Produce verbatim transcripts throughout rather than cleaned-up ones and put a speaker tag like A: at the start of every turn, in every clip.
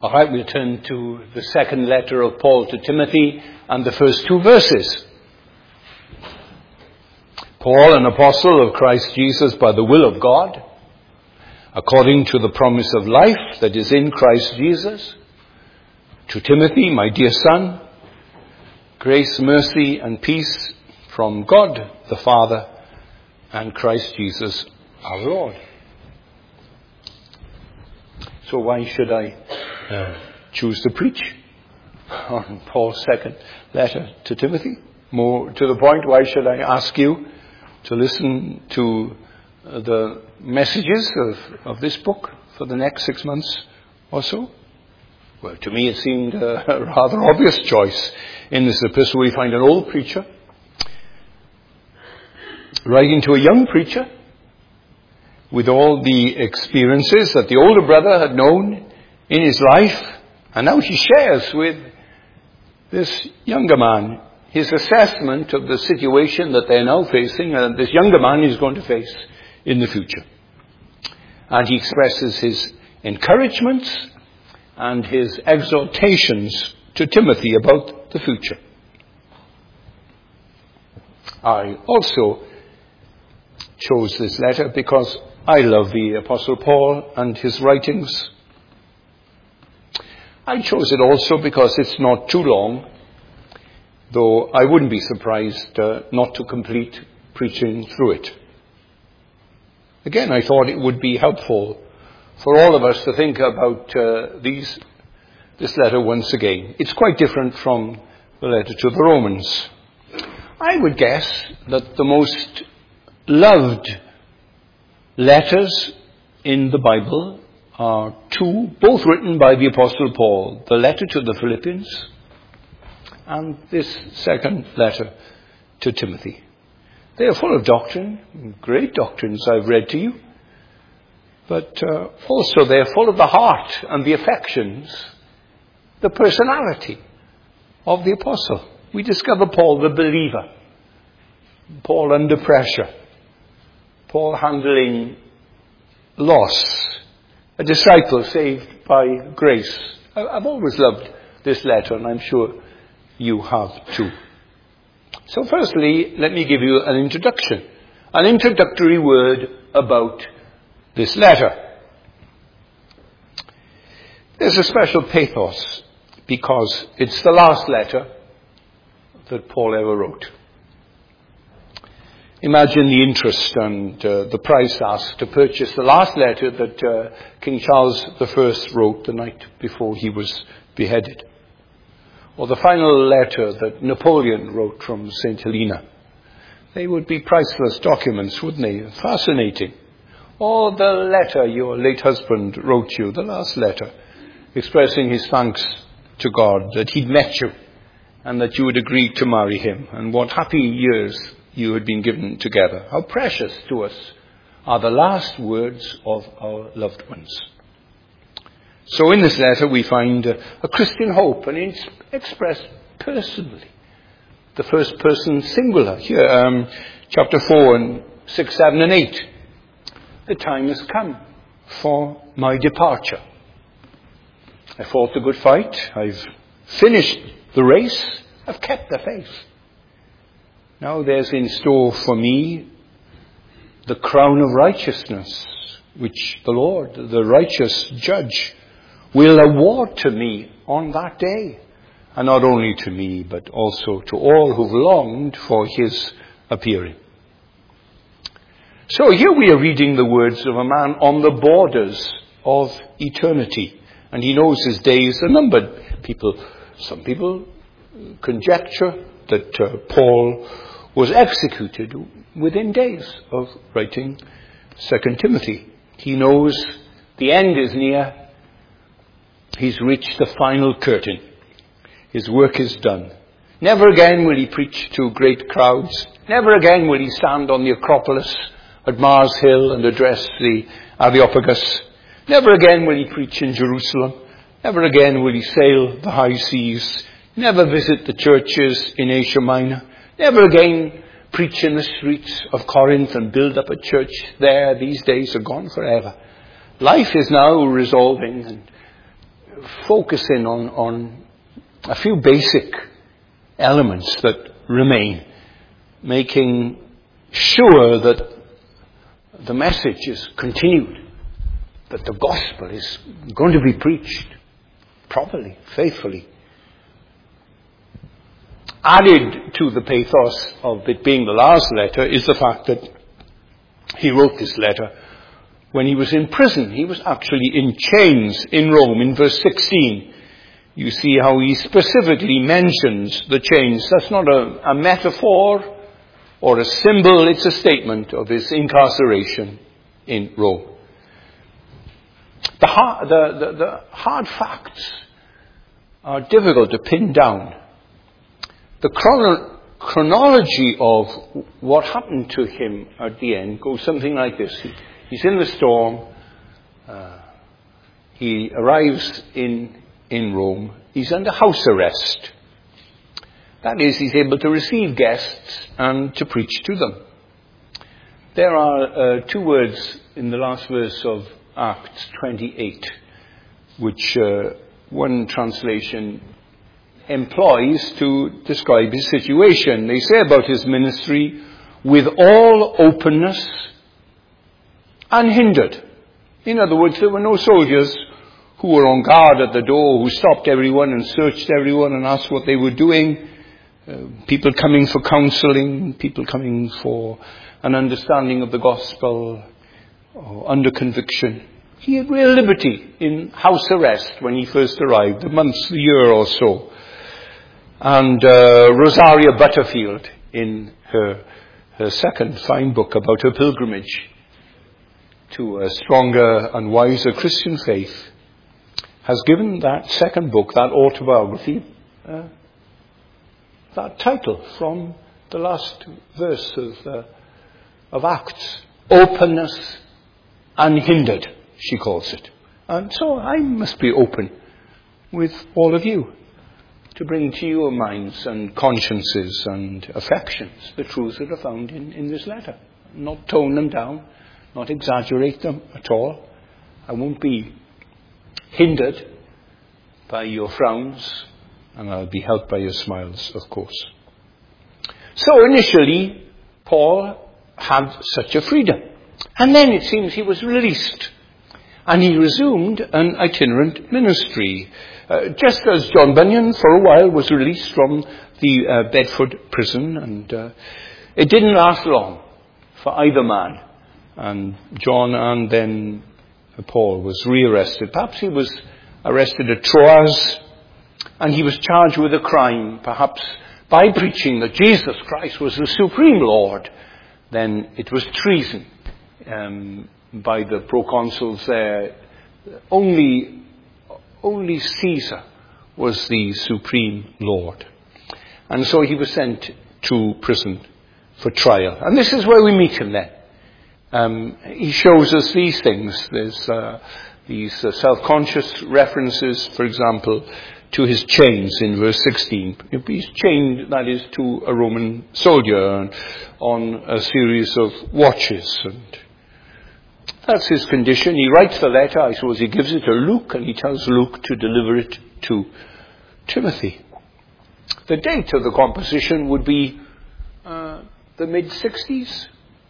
A: All right, we'll turn to the second letter of Paul to Timothy and the first two verses. Paul, an apostle of Christ Jesus by the will of God, according to the promise of life that is in Christ Jesus, to Timothy, my dear son, grace, mercy, and peace from God the Father and Christ Jesus our Lord. So why should I uh, choose to preach on Paul's second letter to Timothy? More to the point, why should I ask you to listen to uh, the messages of, of this book for the next six months or so? Well, to me it seemed a rather obvious choice. In this epistle we find an old preacher writing to a young preacher with all the experiences that the older brother had known in his life, and now he shares with this younger man his assessment of the situation that they're now facing and this younger man is going to face in the future. And he expresses his encouragements and his exhortations to Timothy about the future. I also chose this letter because I love the Apostle Paul and his writings. I chose it also because it's not too long, though I wouldn't be surprised uh, not to complete preaching through it. Again, I thought it would be helpful for all of us to think about uh, these, this letter once again. It's quite different from the letter to the Romans. I would guess that the most loved letters in the Bible are two, both written by the Apostle Paul, the letter to the Philippians and this second letter to Timothy. They are full of doctrine, great doctrines I've read to you, but uh, also they are full of the heart and the affections, the personality of the apostle. We discover Paul the believer, Paul under pressure, Paul handling loss, a disciple saved by grace. I've always loved this letter, and I'm sure you have too. So firstly, let me give you an introduction, an introductory word about this letter. There's a special pathos because it's the last letter that Paul ever wrote. Imagine the interest and uh, the price asked to purchase the last letter that uh, King Charles the First wrote the night before he was beheaded. Or the final letter that Napoleon wrote from Saint Helena. They would be priceless documents, wouldn't they? Fascinating. Or the letter your late husband wrote you, the last letter, expressing his thanks to God that he'd met you and that you had agreed to marry him, and what happy years you had been given together. How precious to us are the last words of our loved ones. So in this letter we find a, a Christian hope, and it's expressed personally. The first person singular. Here, um, chapter four and six, seven and eight. The time has come for my departure. I fought the good fight. I've finished the race. I've kept the faith. Now there's in store for me the crown of righteousness, which the Lord, the righteous judge, will award to me on that day. And not only to me, but also to all who've longed for his appearing. So here we are reading the words of a man on the borders of eternity. And he knows his days are numbered. People, some people conjecture that uh, Paul was executed within days of writing Second Timothy. He knows the end is near. He's reached the final curtain. His work is done. Never again will he preach to great crowds. Never again will he stand on the Acropolis at Mars Hill and address the Areopagus. Never again will he preach in Jerusalem. Never again will he sail the high seas. Never visit the churches in Asia Minor. Never again preach in the streets of Corinth and build up a church there. These days are gone forever. Life is now resolving and focus in on, on a few basic elements that remain, making sure that the message is continued, that the gospel is going to be preached properly, faithfully. Added to the pathos of it being the last letter is the fact that he wrote this letter when he was in prison. He was actually in chains in Rome. In verse sixteen, you see how he specifically mentions the chains. That's not a, a metaphor or a symbol. It's a statement of his incarceration in Rome. The hard, the, the, the hard facts are difficult to pin down. The chrono- chronology of what happened to him at the end goes something like this. He, he's in the storm. Uh, he arrives in, in Rome. He's under house arrest. That is, he's able to receive guests and to preach to them. There are uh, two words in the last verse of Acts twenty-eight, which uh, one translation employs to describe his situation. They say about his ministry, with all openness, unhindered. In other words, there were no soldiers who were on guard at the door, who stopped everyone and searched everyone and asked what they were doing. Uh, people coming for counseling, people coming for an understanding of the gospel, or under conviction. He had real liberty in house arrest when he first arrived, a month, a year or so. And uh, Rosaria Butterfield, in her, her second fine book about her pilgrimage to a stronger and wiser Christian faith, has given that second book, that autobiography, uh, that title from the last verse of, uh, of Acts. Openness unhindered, she calls it. And so I must be open with all of you to bring to your minds and consciences and affections the truths that are found in, in this letter. Not tone them down, not exaggerate them at all. I won't be hindered by your frowns, and I'll be helped by your smiles, of course. So initially, Paul had such a freedom. And then it seems he was released. And he resumed an itinerant ministry. Uh, just as John Bunyan, for a while, was released from the uh, Bedford prison. And uh, it didn't last long for either man. And John and then Paul was rearrested. Perhaps he was arrested at Troas. And he was charged with a crime, perhaps by preaching that Jesus Christ was the supreme Lord. Then it was treason um, by the proconsuls there. Only, only Caesar was the supreme Lord. And so he was sent to prison for trial. And this is where we meet him then. Um, he shows us these things. There's uh, these uh, self-conscious references, for example, to his chains in verse sixteen. He's chained, that is, to a Roman soldier on a series of watches. And that's his condition. He writes the letter. I suppose he gives it to Luke, and he tells Luke to deliver it to Timothy. The date of the composition would be uh, the mid-sixties.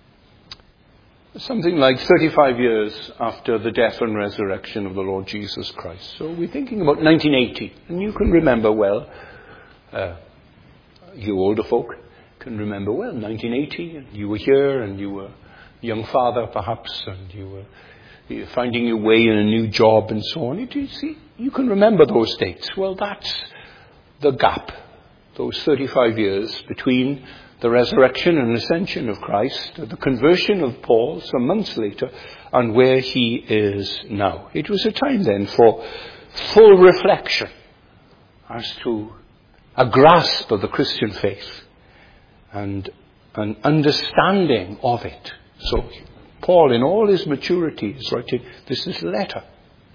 A: Something like thirty-five years after the death and resurrection of the Lord Jesus Christ. So we're thinking about nineteen eighty. And you can remember well, uh, you older folk can remember well, nineteen eighty. And you were here and you were a young father perhaps, and you were, you were finding your way in a new job and so on. You see, you can remember those dates. Well, that's the gap, those thirty-five years between the resurrection and ascension of Christ, the conversion of Paul some months later, and where he is now. It was a time then for full reflection as to a grasp of the Christian faith and an understanding of it. So Paul, in all his maturity, is writing this is a letter.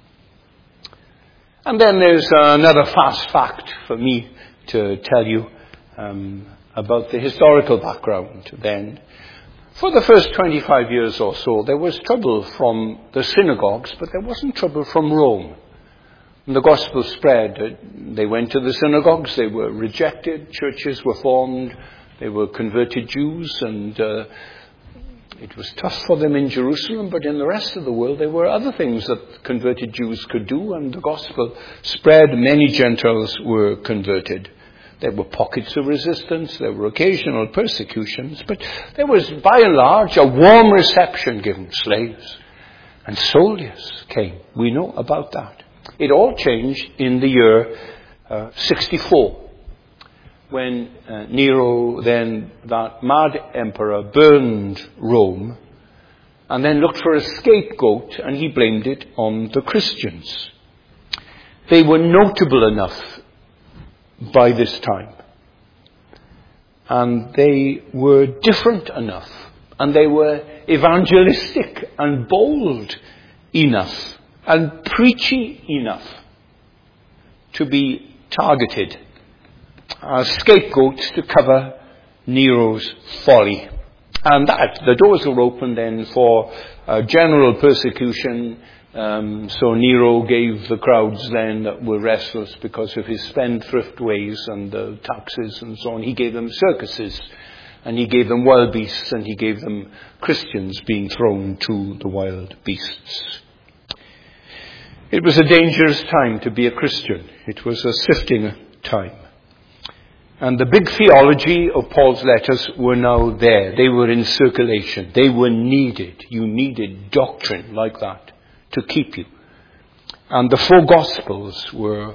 A: And then there's another fast fact for me to tell you um, about the historical background then. For the first twenty-five years or so, there was trouble from the synagogues, but there wasn't trouble from Rome. And the gospel spread. They went to the synagogues. They were rejected. Churches were formed. They were converted Jews. And uh, it was tough for them in Jerusalem. But in the rest of the world, there were other things that converted Jews could do. And the gospel spread. Many Gentiles were converted. There were pockets of resistance. There were occasional persecutions. But there was, by and large, a warm reception given. Slaves and soldiers came. We know about that. It all changed in the year uh, sixty-four, when uh, Nero, then that mad emperor, burned Rome and then looked for a scapegoat, and he blamed it on the Christians. They were notable enough by this time, and they were different enough, and they were evangelistic and bold enough and preachy enough to be targeted as scapegoats to cover Nero's folly. And that, the doors were open then for uh, general persecution. Um, so Nero gave the crowds then that were restless because of his spendthrift ways and the taxes and so on, he gave them circuses, and he gave them wild beasts, and he gave them Christians being thrown to the wild beasts. It was a dangerous time to be a Christian. It was a sifting time. And the big theology of Paul's letters were now there. They were in circulation. They were needed. You needed doctrine like that to keep you. And the four Gospels were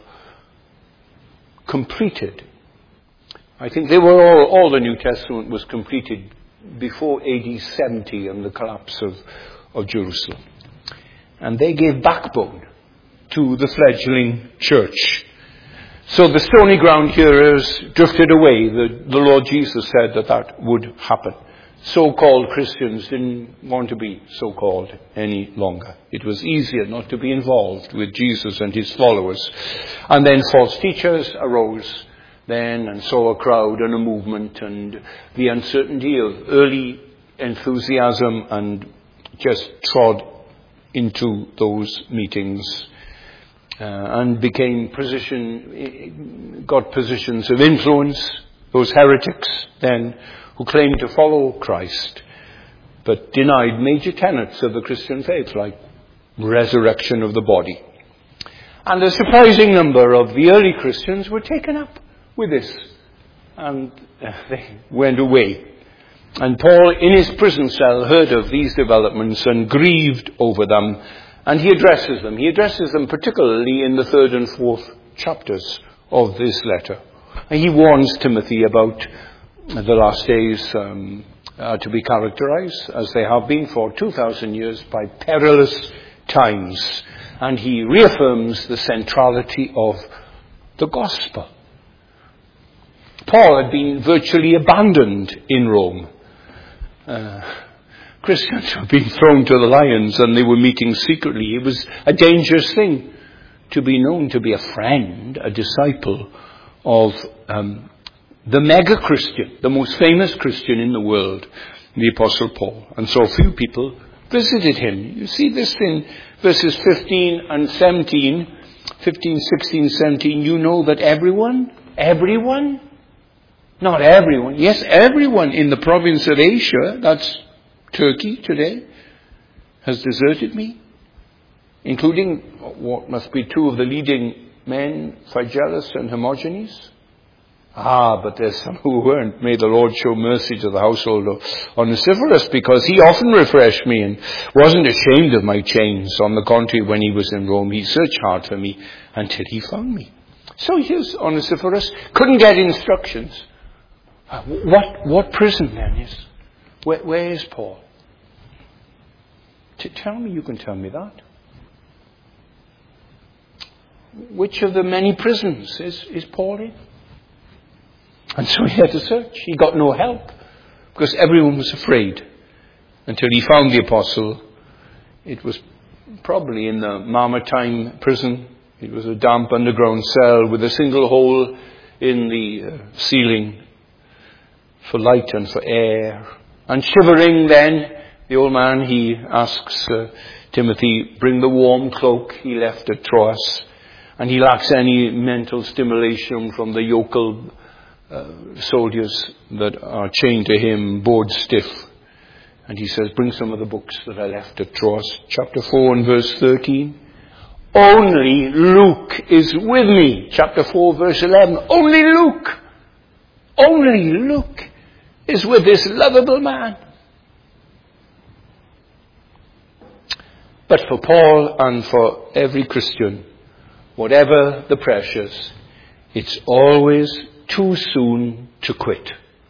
A: completed. I think they were all, all the New Testament was completed before A D seventy and the collapse of, of Jerusalem. And they gave backbone to the fledgling church. So the stony ground hearers drifted away. The, the Lord Jesus said that that would happen. So-called Christians didn't want to be so-called any longer. It was easier not to be involved with Jesus and his followers. And then false teachers arose then and saw a crowd and a movement, and the uncertainty of early enthusiasm and just trod into those meetings. Uh, and became position, got positions of influence, those heretics then who claimed to follow Christ, but denied major tenets of the Christian faith, like resurrection of the body. And a surprising number of the early Christians were taken up with this, and uh, they went away. And Paul, in his prison cell, heard of these developments and grieved over them. And he addresses them. He addresses them particularly in the third and fourth chapters of this letter. And he warns Timothy about the last days um, uh, to be characterized, as they have been for two thousand years, by perilous times. And he reaffirms the centrality of the gospel. Paul had been virtually abandoned in Rome. Uh, Christians were being thrown to the lions, and they were meeting secretly. It was a dangerous thing to be known to be a friend, a disciple of um, the mega Christian, the most famous Christian in the world, the Apostle Paul. And so few people visited him. You see this in verses fifteen and seventeen, fifteen, sixteen, seventeen. You know that everyone, everyone, not everyone, yes, everyone in the province of Asia, that's Turkey today, has deserted me, including what must be two of the leading men, Phygellus and Hermogenes. Ah, but there's some who weren't. May the Lord show mercy to the household of Onesiphorus, because he often refreshed me and wasn't ashamed of my chains. On the contrary, when he was in Rome, he searched hard for me until he found me. So here's Onesiphorus. Couldn't get instructions. What, what prison then is? Where, where is Paul? To tell me, you can tell me that. Which of the many prisons is, is Paul in? And so he had to search. He got no help because everyone was afraid until he found the apostle. It was probably in the Mamertine prison. It was a damp underground cell with a single hole in the uh, ceiling for light and for air. And shivering then, the old man, he asks uh, Timothy, bring the warm cloak he left at Troas. And he lacks any mental stimulation from the yokel uh, soldiers that are chained to him, bored stiff. And he says, bring some of the books that I left at Troas. Chapter four and verse thirteen. Only Luke is with me. Chapter four, verse eleven. Only Luke. Only Luke is with this lovable man. But for Paul and for every Christian, whatever the pressures, it's always too soon to quit.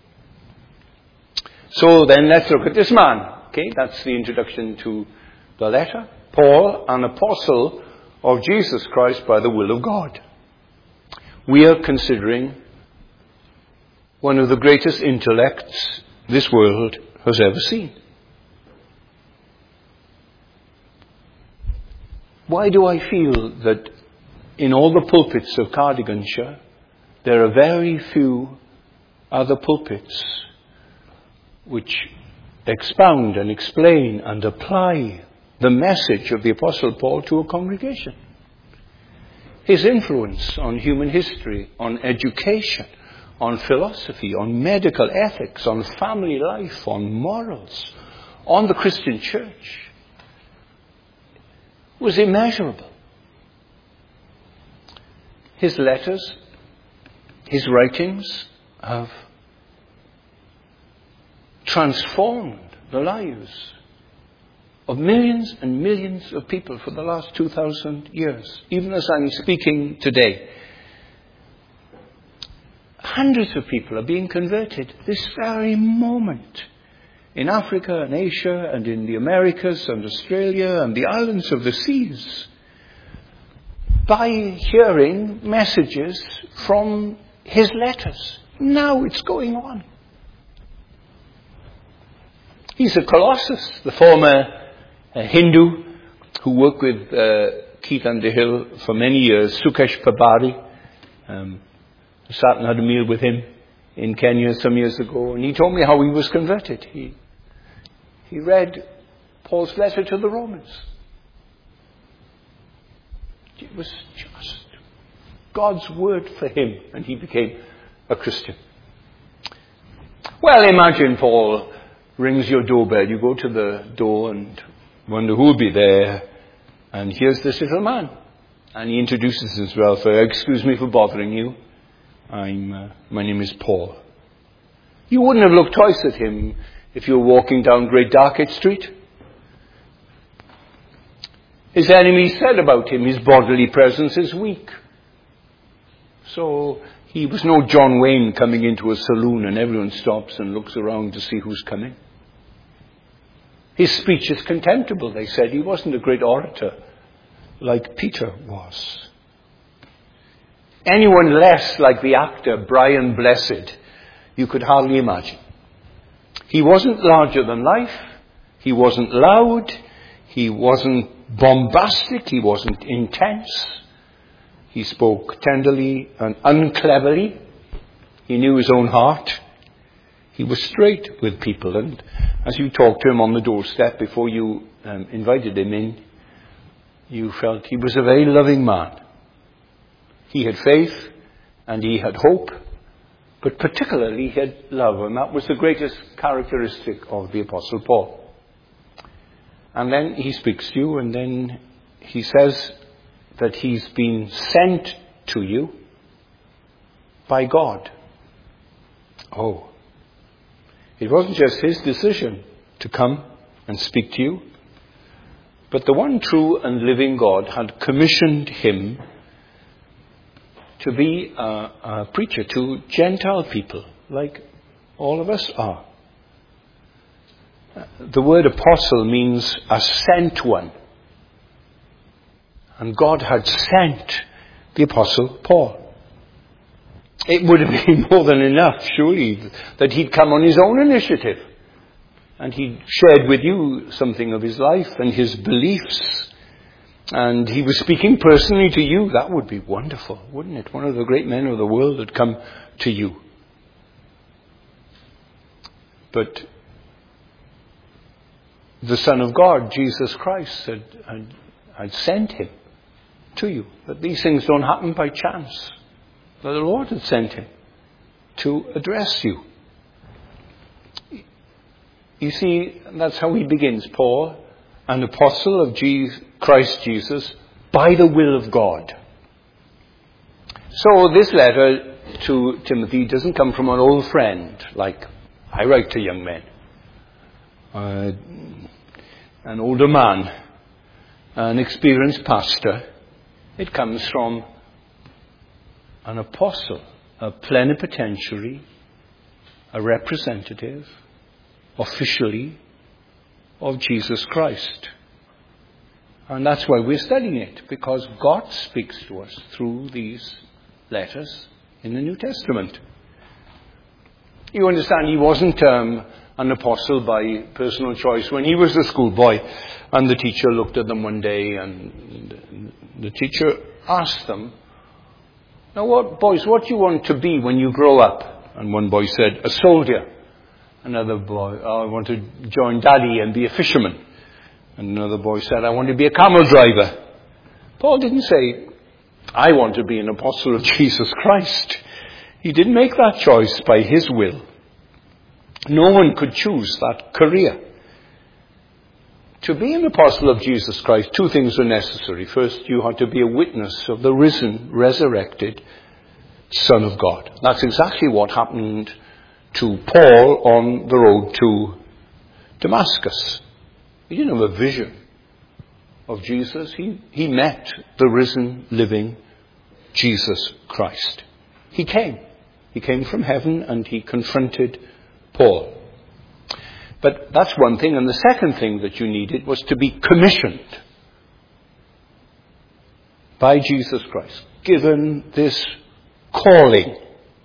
A: So then let's look at this man. Okay, that's the introduction to the letter. Paul, an apostle of Jesus Christ by the will of God. We are considering one of the greatest intellects this world has ever seen. Why do I feel that in all the pulpits of Cardiganshire, there are very few other pulpits which expound and explain and apply the message of the Apostle Paul to a congregation? His influence on human history, on education, on philosophy, on medical ethics, on family life, on morals, on the Christian church was immeasurable. His letters, his writings have transformed the lives of millions and millions of people for the last two thousand years. Even as I'm speaking today, hundreds of people are being converted this very moment in Africa and Asia and in the Americas and Australia and the islands of the seas by hearing messages from his letters. Now it's going on. He's a colossus, the former uh, Hindu who worked with uh, Keith Underhill for many years, Sukesh Pabari. Um, I sat and had a meal with him in Kenya some years ago, and he told me how he was converted. He, he read Paul's letter to the Romans. It was just God's word for him, and he became a Christian. Well, imagine Paul rings your doorbell. You go to the door and wonder who will be there, and here's this little man. And he introduces himself. Excuse me for bothering you. I'm, uh, my name is Paul. You wouldn't have looked twice at him if you were walking down Great Darkgate Street. His enemies said about him, his bodily presence is weak. So he was no John Wayne coming into a saloon and everyone stops and looks around to see who's coming. His speech is contemptible, they said. He wasn't a great orator like Peter was. Anyone less like the actor Brian Blessed, you could hardly imagine. He wasn't larger than life. He wasn't loud. He wasn't bombastic. He wasn't intense. He spoke tenderly and uncleverly. He knew his own heart. He was straight with people. And as you talked to him on the doorstep before you um, invited him in, you felt he was a very loving man. He had faith and he had hope, but particularly he had love, and that was the greatest characteristic of the Apostle Paul. And then he speaks to you, and then he says that he's been sent to you by God. Oh, it wasn't just his decision to come and speak to you, but the one true and living God had commissioned him to be a, a preacher to Gentile people, like all of us are. The word apostle means a sent one. And God had sent the Apostle Paul. It would have been more than enough, surely, that he'd come on his own initiative. And he'd shared with you something of his life and his beliefs. And he was speaking personally to you. That would be wonderful, wouldn't it? One of the great men of the world had come to you. But the Son of God, Jesus Christ, had, had, had sent him to you. That these things don't happen by chance. That the Lord had sent him to address you. You see, that's how he begins. Paul, an apostle of Jesus, Christ Jesus, by the will of God. So this letter to Timothy doesn't come from an old friend, like I write to young men. Uh, an older man, an experienced pastor. It comes from an apostle, a plenipotentiary, a representative, officially, of Jesus Christ. And that's why we're studying it, because God speaks to us through these letters in the New Testament. You understand, he wasn't um, an apostle by personal choice. When he was a schoolboy, and the teacher looked at them one day, and the teacher asked them, "Now, what, boys, what do you want to be when you grow up?" And one boy said, "A soldier." Another boy, "Oh, I want to join Daddy and be a fisherman." And another boy said, "I want to be a camel driver." Paul didn't say, "I want to be an apostle of Jesus Christ." He didn't make that choice by his will. No one could choose that career. To be an apostle of Jesus Christ, two things are necessary. First, you had to be a witness of the risen, resurrected Son of God. That's exactly what happened to Paul on the road to Damascus. He didn't have a vision of Jesus. He, he met the risen, living Jesus Christ. He came. He came from heaven and he confronted Paul. But that's one thing. And the second thing that you needed was to be commissioned by Jesus Christ, given this calling.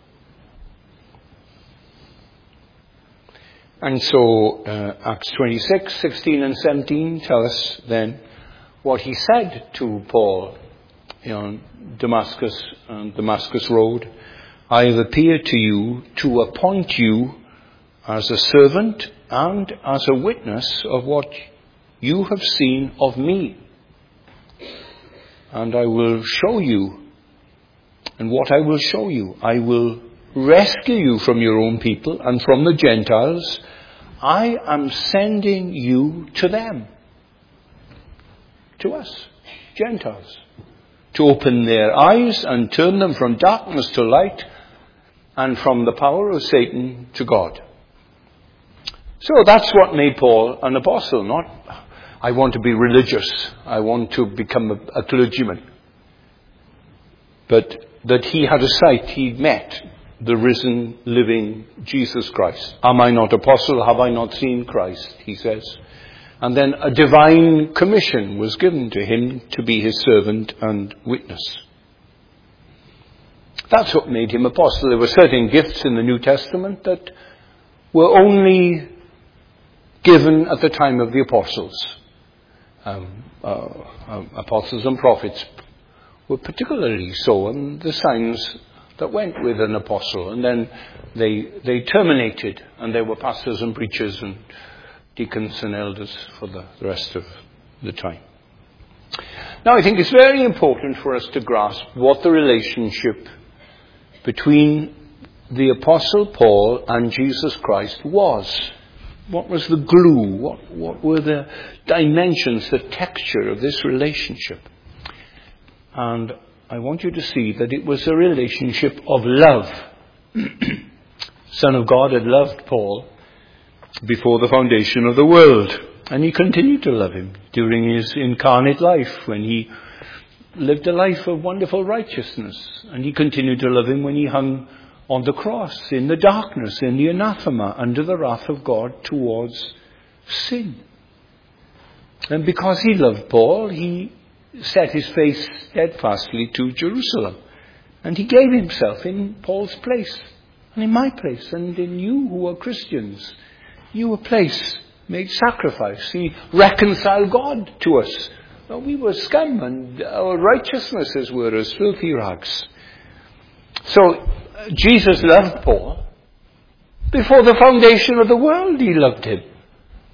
A: And so uh, Acts twenty-six, sixteen and seventeen tell us then what he said to Paul on Damascus, on Damascus Road. "I have appeared to you to appoint you as a servant and as a witness of what you have seen of me. And I will show you, and what I will show you, I will rescue you from your own people and from the Gentiles. I am sending you to them." To us, Gentiles. To open their eyes and turn them from darkness to light and from the power of Satan to God. So that's what made Paul an apostle, not, "I want to be religious, I want to become a, a clergyman." But that he had a sight, he'd met the risen, living Jesus Christ. "Am I not apostle? Have I not seen Christ?" he says. And then a divine commission was given to him to be his servant and witness. That's what made him apostle. There were certain gifts in the New Testament that were only given at the time of the apostles. Um, uh, um, apostles and prophets were particularly so, and the signs that went with an apostle. And then they they terminated, and there were pastors and preachers and deacons and elders for the, the rest of the time. Now, I think it's very important for us to grasp what the relationship between the Apostle Paul and Jesus Christ was. What was the glue? What, what were the dimensions, the texture of this relationship? And I want you to see that it was a relationship of love. Son of God had loved Paul before the foundation of the world. And he continued to love him during his incarnate life, when he lived a life of wonderful righteousness. And he continued to love him when he hung on the cross, in the darkness, in the anathema, under the wrath of God towards sin. And because he loved Paul, he set his face steadfastly to Jerusalem. And he gave himself in Paul's place, and in my place, and in you who are Christians. You a place, made sacrifice. He reconciled God to us. Well, we were scum, and our righteousnesses were as filthy rags. So uh, Jesus loved Paul. Before the foundation of the world, he loved him.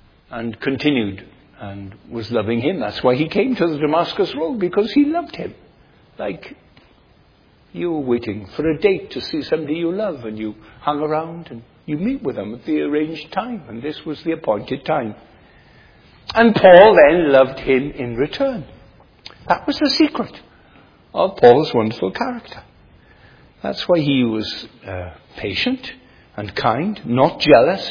A: And continued and was loving him. That's why he came to the Damascus Road, because he loved him. Like you were waiting for a date to see somebody you love, and you hung around and you meet with them at the arranged time, and this was the appointed time. And Paul then loved him in return. That was the secret of Paul's wonderful character. That's why he was uh, patient and kind, not jealous,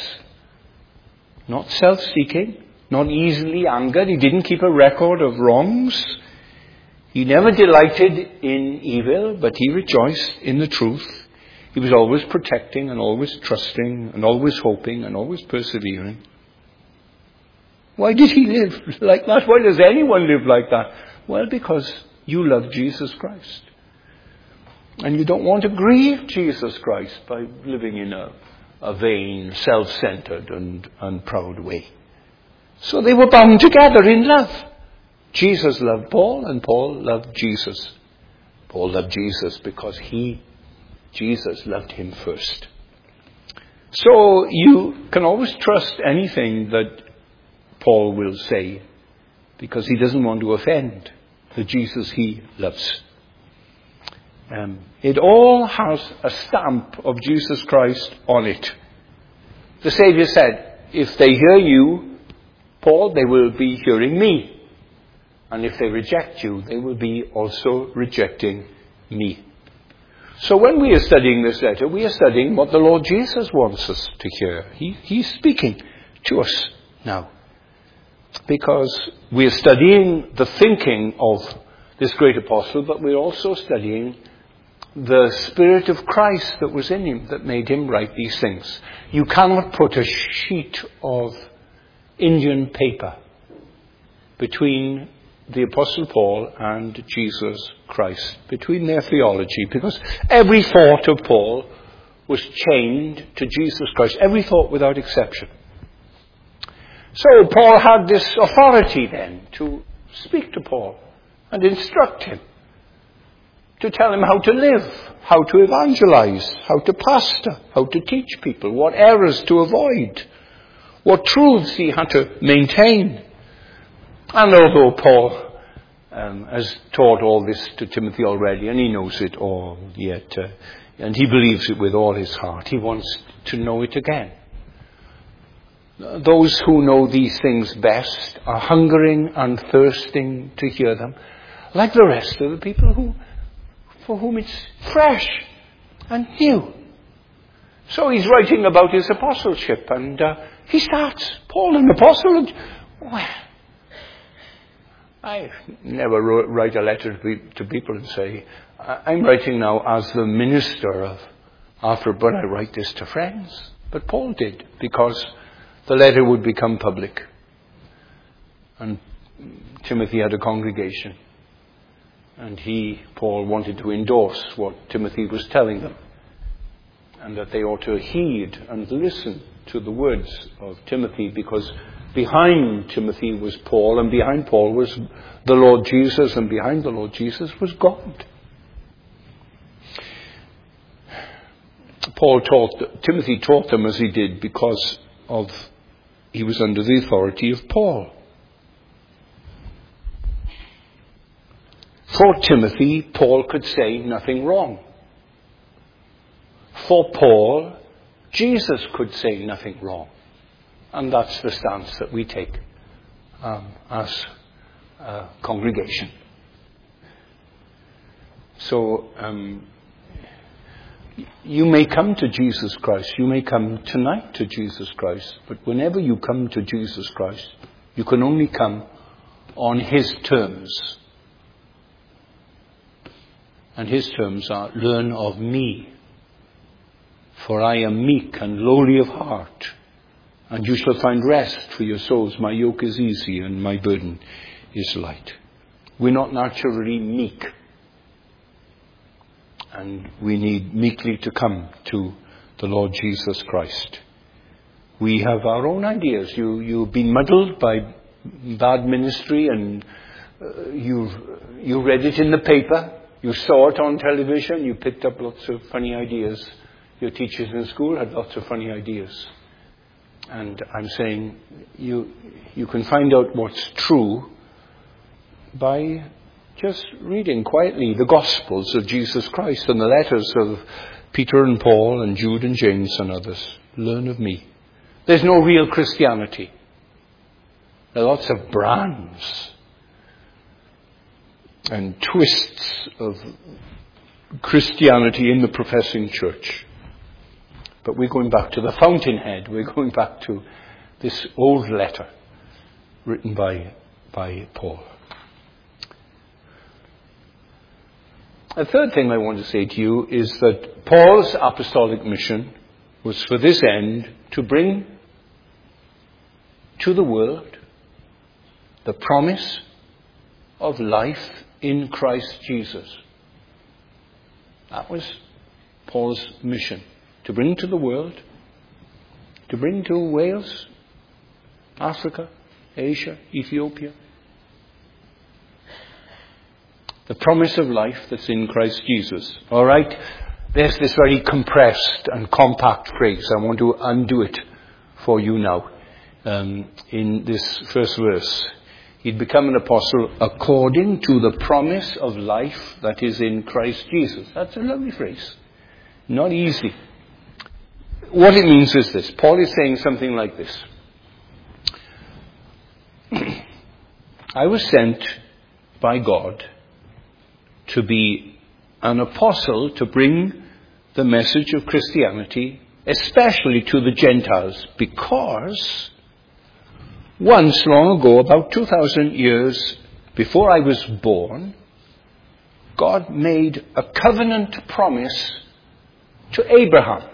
A: not self-seeking, not easily angered. He didn't keep a record of wrongs. He never delighted in evil, but he rejoiced in the truth. He was always protecting and always trusting and always hoping and always persevering. Why did he live like that? Why does anyone live like that? Well, because you love Jesus Christ. And you don't want to grieve Jesus Christ by living in a, a vain, self-centered and, and proud way. So they were bound together in love. Jesus loved Paul and Paul loved Jesus. Paul loved Jesus because he, Jesus, loved him first. So you can always trust anything that Paul will say because he doesn't want to offend the Jesus he loves. Um, it all has a stamp of Jesus Christ on it. The Saviour said, if they hear you, Paul, they will be hearing me. And if they reject you, they will be also rejecting me. So when we are studying this letter, we are studying what the Lord Jesus wants us to hear. He, he's speaking to us now. Because we are studying the thinking of this great apostle, but we're also studying the Spirit of Christ that was in him that made him write these things. You cannot put a sheet of Indian paper between the Apostle Paul and Jesus Christ, between their theology, because every thought of Paul was chained to Jesus Christ, every thought without exception. So Paul had this authority then to speak to Paul and instruct him, to tell him how to live, how to evangelize, how to pastor, how to teach people, what errors to avoid, what truths he had to maintain. And although Paul um, has taught all this to Timothy already, and he knows it all yet, uh, and he believes it with all his heart, he wants to know it again. Those who know these things best are hungering and thirsting to hear them, like the rest of the people who, for whom it's fresh and new. So he's writing about his apostleship, and uh, he starts, Paul, an apostle, and, well, I never wrote, write a letter to, to people and say, I'm writing now as the minister of, after, but I write this to friends. But Paul did, because the letter would become public. And Timothy had a congregation. And he, Paul, wanted to endorse what Timothy was telling them. And that they ought to heed and listen to the words of Timothy, because behind Timothy was Paul, and behind Paul was the Lord Jesus, and behind the Lord Jesus was God. Paul taught, Timothy taught them as he did because of, he was under the authority of Paul. For Timothy, Paul could say nothing wrong. For Paul, Jesus could say nothing wrong. And that's the stance that we take um, as a congregation. So, um, you may come to Jesus Christ. You may come tonight to Jesus Christ. But whenever you come to Jesus Christ, you can only come on his terms. And his terms are, learn of me, for I am meek and lowly of heart, and you shall find rest for your souls. My yoke is easy and my burden is light. We're not naturally meek, and we need meekly to come to the Lord Jesus Christ. We have our own ideas. You, you've been muddled by bad ministry, and uh, you've, you read it in the paper. You saw it on television. You picked up lots of funny ideas. Your teachers in school had lots of funny ideas. And I'm saying you, you can find out what's true by just reading quietly the Gospels of Jesus Christ and the letters of Peter and Paul and Jude and James and others. Learn of me. There's no real Christianity. There are lots of brands and twists of Christianity in the professing church. But we're going back to the fountainhead. We're going back to this old letter written by, by Paul. The third thing I want to say to you is that Paul's apostolic mission was for this end, to bring to the world the promise of life in Christ Jesus. That was Paul's mission. To bring to the world, to bring to Wales, Africa, Asia, Ethiopia, the promise of life that's in Christ Jesus. All right? There's this very compressed and compact phrase. I want to undo it for you now. Um, in this first verse, he'd become an apostle according to the promise of life that is in Christ Jesus. That's a lovely phrase. Not easy. What it means is this. Paul is saying something like this. I was sent by God to be an apostle to bring the message of Christianity, especially to the Gentiles, because once long ago, about two thousand years before I was born, God made a covenant promise to Abraham.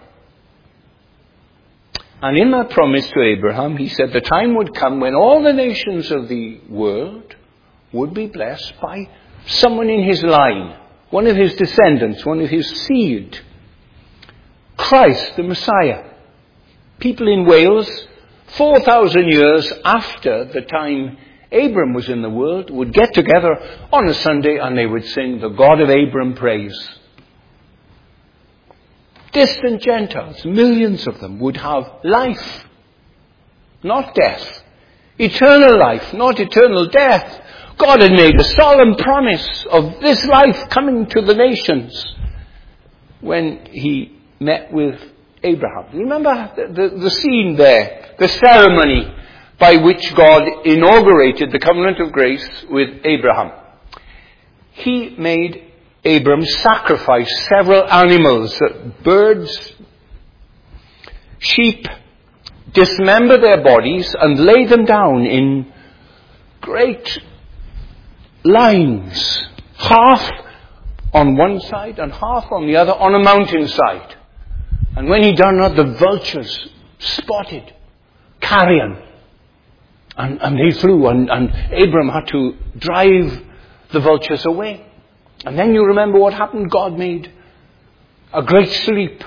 A: And in that promise to Abraham, he said the time would come when all the nations of the world would be blessed by someone in his line, one of his descendants, one of his seed. Christ, the Messiah. People in Wales, four thousand years after the time Abram was in the world, would get together on a Sunday and they would sing the God of Abram praise. Distant Gentiles, millions of them, would have life, not death. Eternal life, not eternal death. God had made a solemn promise of this life coming to the nations when he met with Abraham. Remember the, the, the scene there, the ceremony by which God inaugurated the covenant of grace with Abraham. He made Abram sacrifice several animals, birds, sheep, dismember their bodies and lay them down in great lines, half on one side and half on the other on a mountainside. And when he done that, the vultures spotted carrion. And, and they flew, and, and Abram had to drive the vultures away. And then you remember what happened. God made a great sleep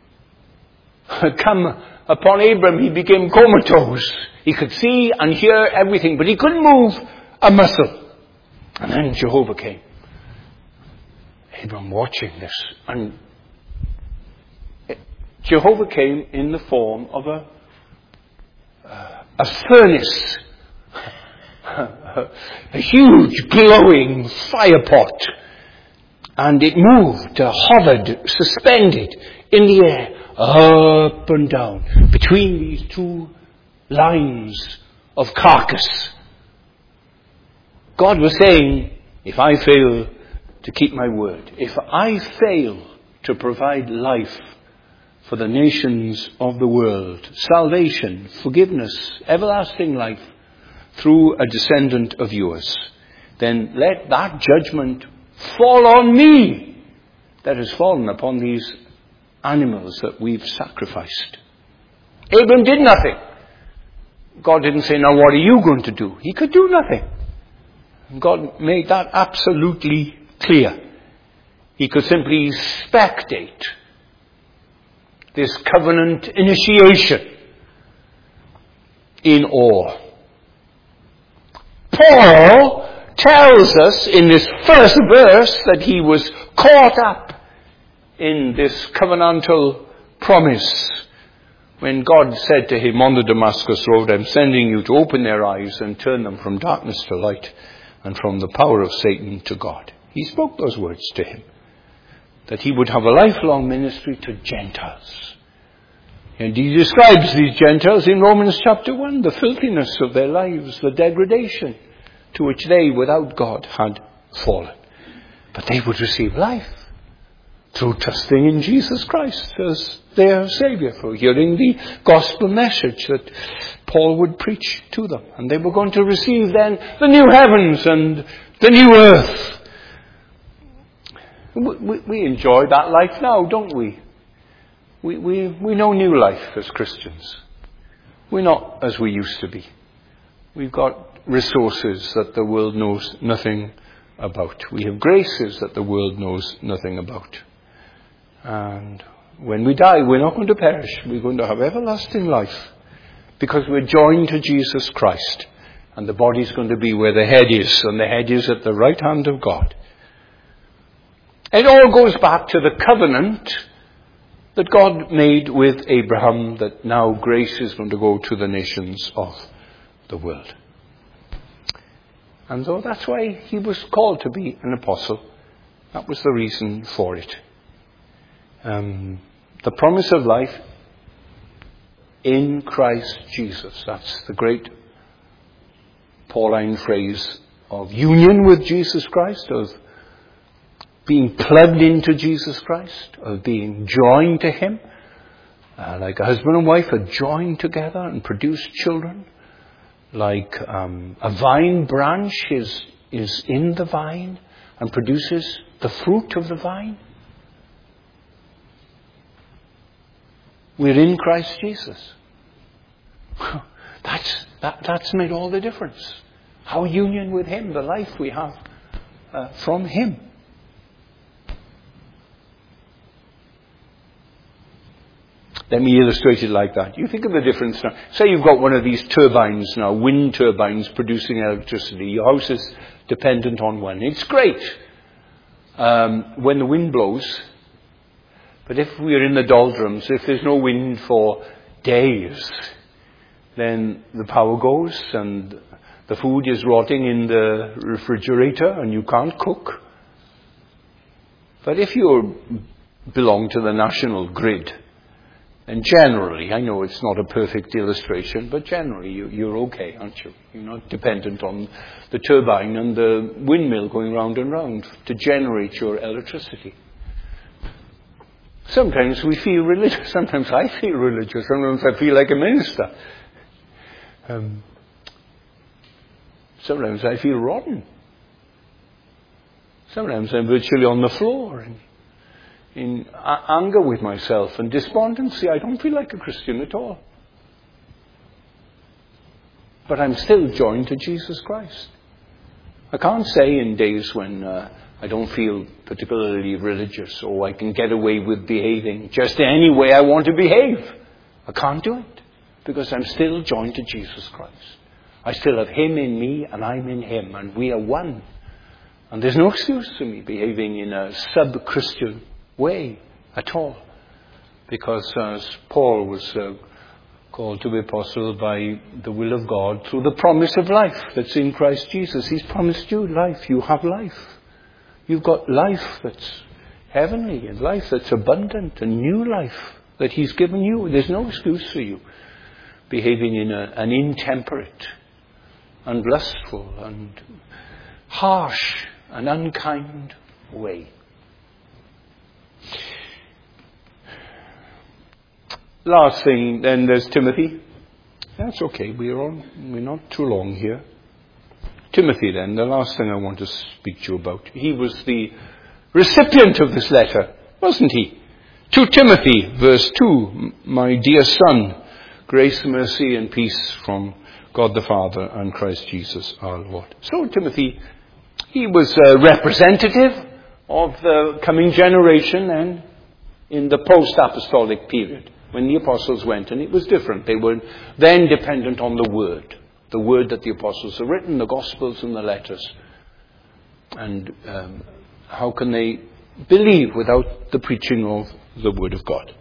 A: come upon Abram. He became comatose. He could see and hear everything, but he couldn't move a muscle. And then Jehovah came. Abram watching this, and Jehovah came in the form of a uh, a furnace, a huge glowing fire pot, and it moved, uh, hovered, suspended in the air, up and down between these two lines of carcass. God was saying, if I fail to keep my word, if I fail to provide life for the nations of the world, salvation, forgiveness, everlasting life through a descendant of yours, then let that judgment fall on me that has fallen upon these animals that we've sacrificed. Abram did nothing. God didn't say, now what are you going to do? He could do nothing. God made that absolutely clear. He could simply spectate this covenant initiation in awe. Paul tells us in this first verse that he was caught up in this covenantal promise when God said to him on the Damascus road, I'm sending you to open their eyes and turn them from darkness to light and from the power of Satan to God. He spoke those words to him, that he would have a lifelong ministry to Gentiles. And he describes these Gentiles in Romans chapter one, the filthiness of their lives, the degradation to which they, without God, had fallen. But they would receive life through trusting in Jesus Christ as their Saviour, for hearing the gospel message that Paul would preach to them. And they were going to receive then the new heavens and the new earth. We, we enjoy that life now, don't we? We, we, we know new life as Christians. We're not as we used to be. We've got resources that the world knows nothing about. We have graces that the world knows nothing about. And when we die, we're not going to perish. We're going to have everlasting life because we're joined to Jesus Christ. And the body's going to be where the head is, and the head is at the right hand of God. It all goes back to the covenant that God made with Abraham, that now grace is going to go to the nations of the world. And so that's why he was called to be an apostle. That was the reason for it. Um, the promise of life in Christ Jesus. That's the great Pauline phrase of union with Jesus Christ, of being plugged into Jesus Christ, of being joined to him, uh, like a husband and wife are joined together and produce children, like um, a vine branch is is in the vine and produces the fruit of the vine. We're in Christ Jesus. That's that, that's made all the difference. Our union with him, the life we have uh, from him. Let me illustrate it like that. You think of the difference now. Say you've got one of these turbines now, wind turbines producing electricity. Your house is dependent on one. It's great um, when the wind blows. But if we're in the doldrums, if there's no wind for days, then the power goes and the food is rotting in the refrigerator and you can't cook. But if you belong to the national grid, and generally, I know it's not a perfect illustration, but generally you, you're okay, aren't you? You're not dependent on the turbine and the windmill going round and round to generate your electricity. Sometimes we feel religious. Sometimes I feel religious. Sometimes I feel like a minister. Um, sometimes I feel rotten. Sometimes I'm virtually on the floor and in anger with myself and despondency. I don't feel like a Christian at all. But I'm still joined to Jesus Christ. I can't say in days when uh, I don't feel particularly religious, or I can get away with behaving just any way I want to behave. I can't do it because I'm still joined to Jesus Christ. I still have him in me and I'm in him, and we are one. And there's no excuse for me behaving in a sub-Christian way at all, because as Paul was uh, called to be apostle by the will of God through the promise of life that's in Christ Jesus. He's promised you life. You have life. You've got life that's heavenly and life that's abundant and new life that he's given you. There's no excuse for you behaving in a, an intemperate and lustful and harsh and unkind way. Last thing, then there's Timothy. That's okay, we're on, we're not too long here. Timothy then, the last thing I want to speak to you about. He was the recipient of this letter, wasn't he? To Timothy, verse two, my dear son, grace, mercy and peace from God the Father and Christ Jesus our Lord. So Timothy, he was a representative of the coming generation and in the post-apostolic period, when the apostles went, and it was different. They were then dependent on the word, the word that the apostles have written, the Gospels and the letters. And um, how can they believe without the preaching of the word of God?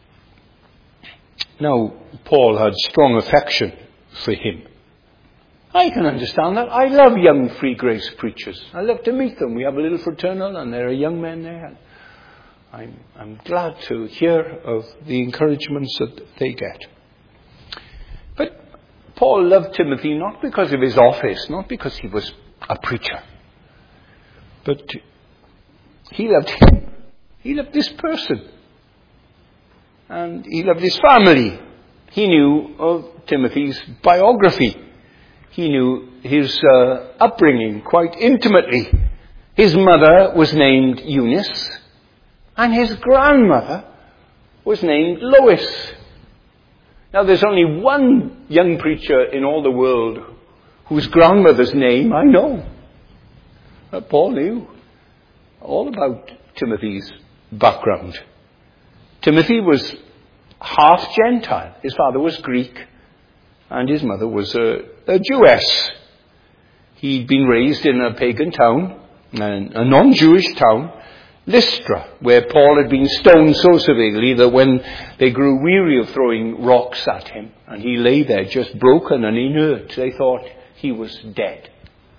A: Now, Paul had strong affection for him. I can understand that. I love young Free Grace preachers. I love to meet them. We have a little fraternal and there are young men there. I'm, I'm glad to hear of the encouragements that they get. But Paul loved Timothy not because of his office, not because he was a preacher, but he loved him. He loved this person. And he loved his family. He knew of Timothy's biography. He knew his uh, upbringing quite intimately. His mother was named Eunice, and his grandmother was named Lois. Now, there's only one young preacher in all the world whose grandmother's name I know. Uh, Paul knew all about Timothy's background. Timothy was half Gentile. His father was Greek, and his mother was a, a Jewess. He'd been raised in a pagan town, a non-Jewish town, Lystra, where Paul had been stoned so severely that when they grew weary of throwing rocks at him, and he lay there just broken and inert, they thought he was dead.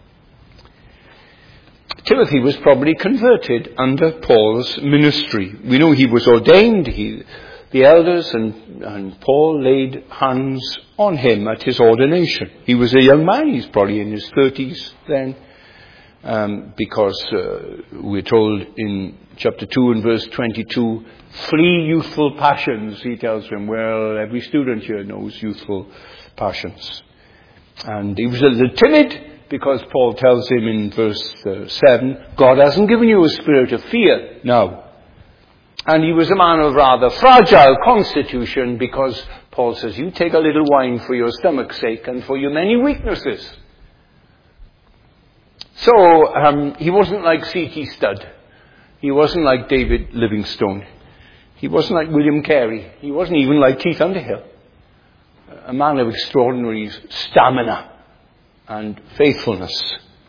A: Timothy was probably converted under Paul's ministry. We know he was ordained. He, the elders and, and Paul laid hands on him at his ordination. He was a young man. He's probably in his thirties then. Um, because uh, we're told in chapter two and verse twenty-two, flee youthful passions, he tells them. Well, every student here knows youthful passions. And he was a little timid, because Paul tells him in verse uh, seven, God hasn't given you a spirit of fear, no. And he was a man of rather fragile constitution, because Paul says, you take a little wine for your stomach's sake and for your many weaknesses. So, um, he wasn't like C T Studd. He wasn't like David Livingstone. He wasn't like William Carey. He wasn't even like Keith Underhill. A man of extraordinary stamina and faithfulness.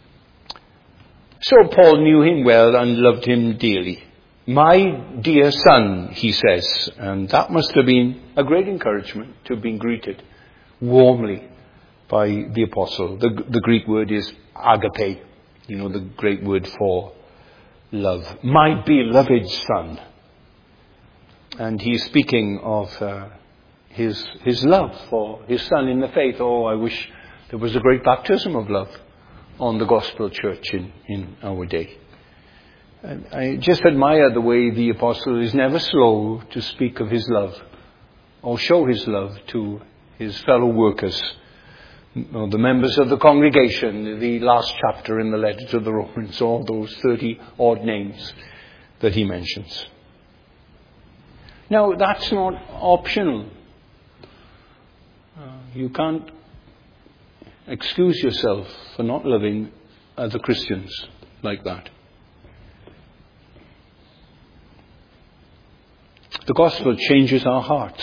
A: So Paul knew him well and loved him dearly. My dear son, he says, and that must have been a great encouragement to have been greeted warmly by the apostle. The, the Greek word is agape. You know, the great word for love. My beloved son. And he's speaking of uh, his his love for his son in the faith. Oh, I wish there was a great baptism of love on the gospel church in, in our day. And I just admire the way the apostle is never slow to speak of his love or show his love to his fellow workers, or the members of the congregation, the last chapter in the letter to the Romans, all those thirty odd names that he mentions. Now, that's not optional. Uh, you can't excuse yourself for not loving other Christians like that. The gospel changes our hearts.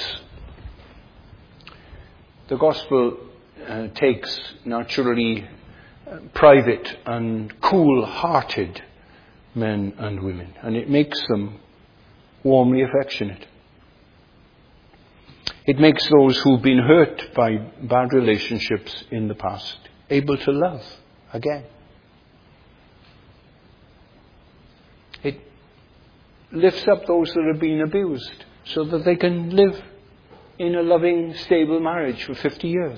A: The gospel uh, takes naturally uh, private and cool-hearted men and women, and it makes them warmly affectionate. It makes those who've been hurt by bad relationships in the past able to love again. It lifts up those that have been abused so that they can live in a loving, stable marriage for fifty years.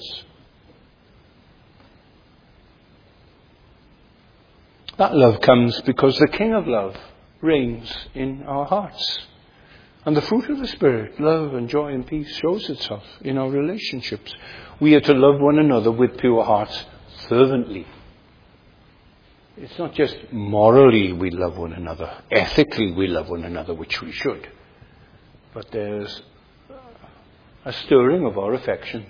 A: That love comes because the King of love reigns in our hearts. And the fruit of the Spirit, love and joy and peace, shows itself in our relationships. We are to love one another with pure hearts fervently. It's not just morally we love one another. Ethically we love one another, which we should. But there's a stirring of our affections.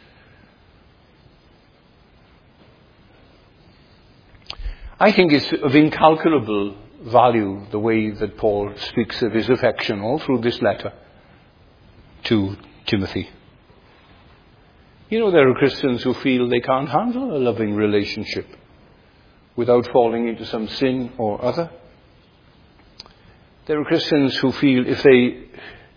A: I think it's of incalculable value the way that Paul speaks of his affection all through this letter to Timothy. You know, there are Christians who feel they can't handle a loving relationship without falling into some sin or other. There are Christians who feel if they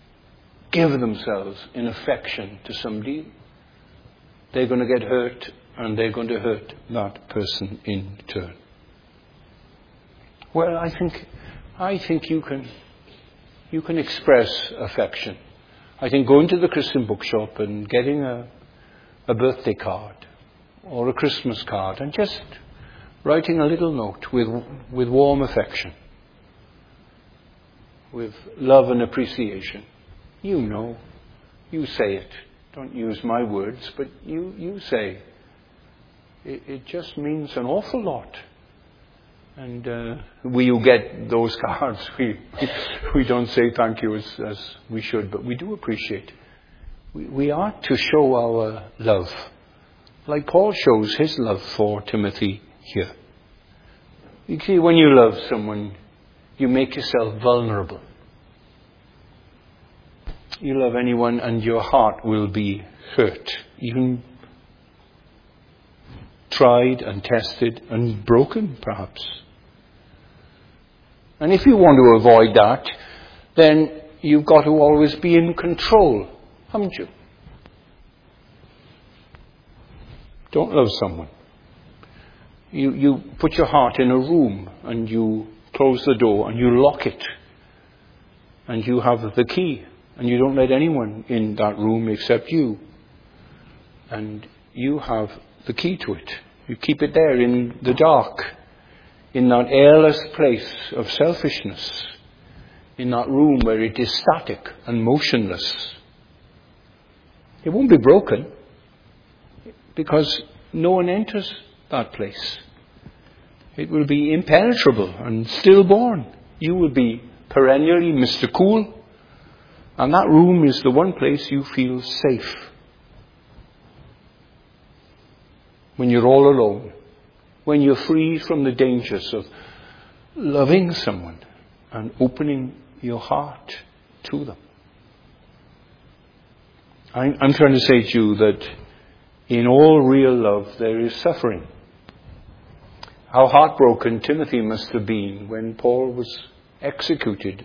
A: give themselves in affection to somebody, they're going to get hurt and they're going to hurt that person in turn. Well, I think, I think you can, you can express affection. I think going to the Christian bookshop and getting a, a birthday card or a Christmas card and just writing a little note with, with warm affection, with love and appreciation. You know, you say it. Don't use my words, but you, you say. It, it just means an awful lot. And uh, we who get those cards, we we don't say thank you as, as we should, but we do appreciate. We, we are to show our love, like Paul shows his love for Timothy here. You see, when you love someone, you make yourself vulnerable. You love anyone and your heart will be hurt, even tried and tested and broken, perhaps. And if you want to avoid that, then you've got to always be in control, haven't you? Don't love someone. You, you put your heart in a room and you close the door and you lock it. And you have the key. And you don't let anyone in that room except you. And you have the key to it. You keep it there in the dark, in that airless place of selfishness, in that room where it is static and motionless. It won't be broken because no one enters that place. It will be impenetrable and stillborn. You will be perennially Mister Cool. And that room is the one place you feel safe. When you're all alone. When you're free from the dangers of loving someone and opening your heart to them. I'm, I'm trying to say to you that in all real love there is suffering. How heartbroken Timothy must have been when Paul was executed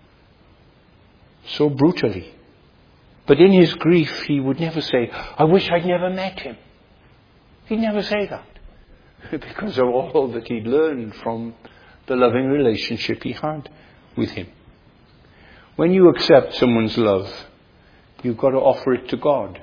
A: so brutally. But in his grief, he would never say, I wish I'd never met him. He'd never say that. Because of all that he'd learned from the loving relationship he had with him. When you accept someone's love, you've got to offer it to God.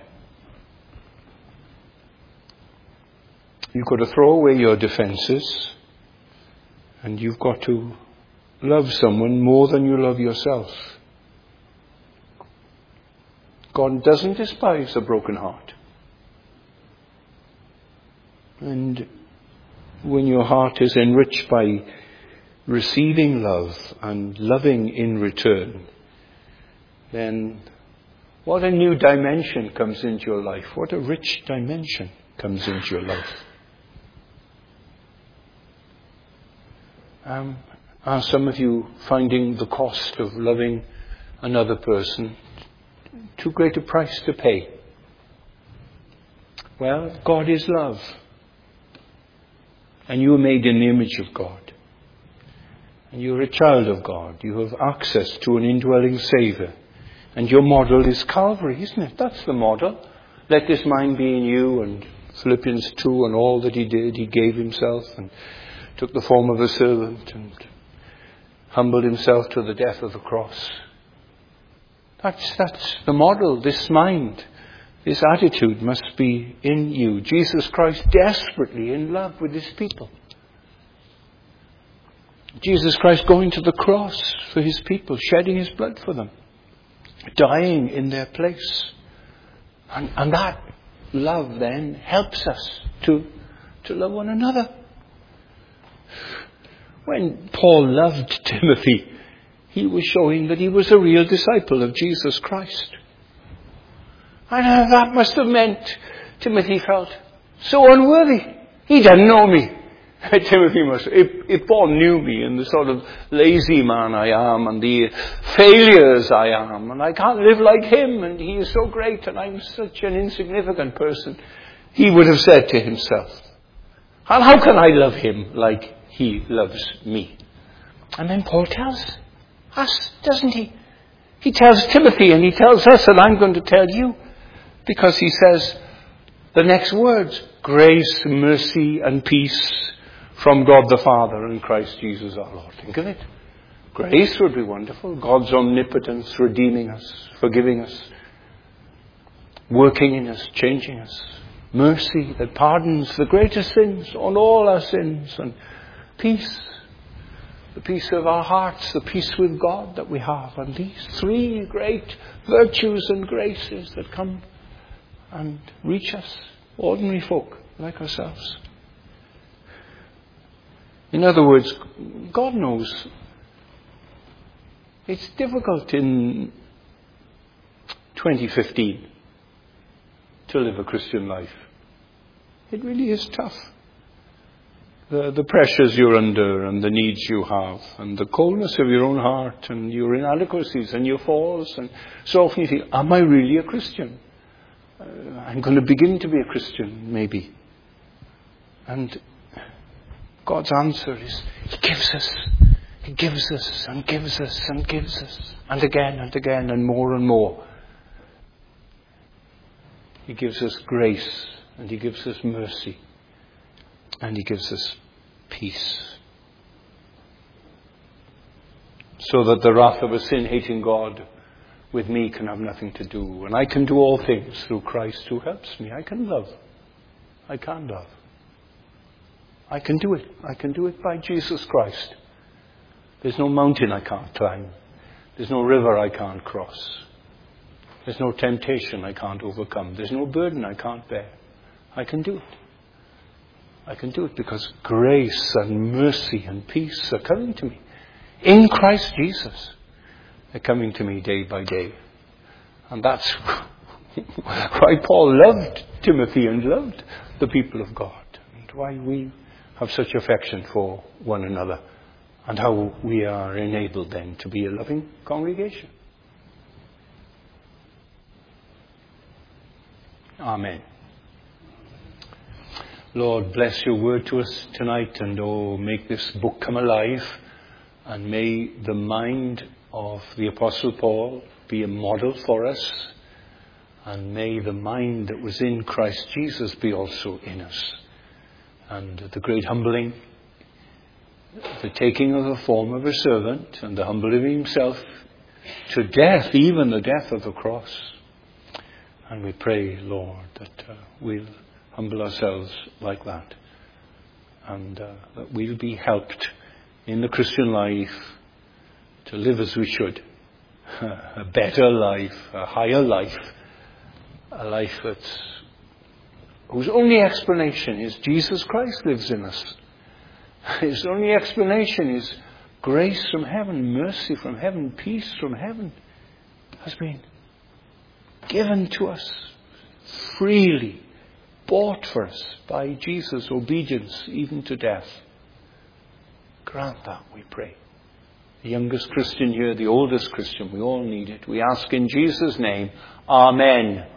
A: You've got to throw away your defenses. And you've got to love someone more than you love yourself. God doesn't despise a broken heart. And when your heart is enriched by receiving love and loving in return, then what a new dimension comes into your life. What a rich dimension comes into your life. Um, are some of you finding the cost of loving another person too great a price to pay? Well, God is love. And you are made in the image of God. And you're a child of God. You have access to an indwelling Saviour. And your model is Calvary, isn't it? That's the model. Let this mind be in you, and Philippians two, and all that he did. He gave himself and took the form of a servant and humbled himself to the death of the cross. That's, that's the model. This mind, this attitude must be in you. Jesus Christ desperately in love with his people. Jesus Christ going to the cross for his people, shedding his blood for them, dying in their place. And, and that love then helps us to, to love one another. When Paul loved Timothy, he was showing that he was a real disciple of Jesus Christ. And that must have meant Timothy felt so unworthy. He doesn't know me. Timothy must. If, if Paul knew me and the sort of lazy man I am and the failures I am, and I can't live like him, and he is so great and I'm such an insignificant person, he would have said to himself, and how can I love him like he loves me? And then Paul tells us, doesn't he? He tells Timothy and he tells us, and I'm going to tell you, because he says, The next words, grace, mercy and peace from God the Father and Christ Jesus our Lord. Think of it. Grace would be wonderful. God's omnipotence, redeeming us, forgiving us, working in us, changing us. Mercy that pardons the greatest sins, on all our sins. And peace, the peace of our hearts, the peace with God that we have. And these three great virtues and graces that come and reach us, ordinary folk like ourselves. In other words, God knows it's difficult in twenty fifteen to live a Christian life. It really is tough. The, the pressures you're under and the needs you have and the coldness of your own heart and your inadequacies and your faults. And so often you think, am I really a Christian? Uh, I'm going to begin to be a Christian, maybe. And God's answer is, He gives us. He gives us and gives us and gives us. And again and again and more and more. He gives us grace and He gives us mercy and He gives us peace. So that the wrath of a sin-hating God with me can have nothing to do. And I can do all things through Christ who helps me. I can love. I can love. I can do it. I can do it by Jesus Christ. There's no mountain I can't climb. There's no river I can't cross. There's no temptation I can't overcome. There's no burden I can't bear. I can do it. I can do it because grace and mercy and peace are coming to me. In Christ Jesus. They're coming to me day by day. And that's why Paul loved Timothy and loved the people of God. And why we have such affection for one another. And how we are enabled then to be a loving congregation. Amen. Lord, bless your word to us tonight, and oh, make this book come alive, and may the mind of the Apostle Paul be a model for us, and may the mind that was in Christ Jesus be also in us. And the great humbling, the taking of the form of a servant, and the humbling of himself to death, even the death of the cross. And we pray, Lord, that uh, we'll humble ourselves like that. And uh, that we'll be helped in the Christian life to live as we should. A better life, a higher life. A life that's, whose only explanation is Jesus Christ lives in us. His only explanation is grace from heaven, mercy from heaven, peace from heaven has been given to us freely, bought for us by Jesus' obedience even to death. Grant that, we pray. The youngest Christian here, the oldest Christian, we all need it. We ask in Jesus' name, Amen.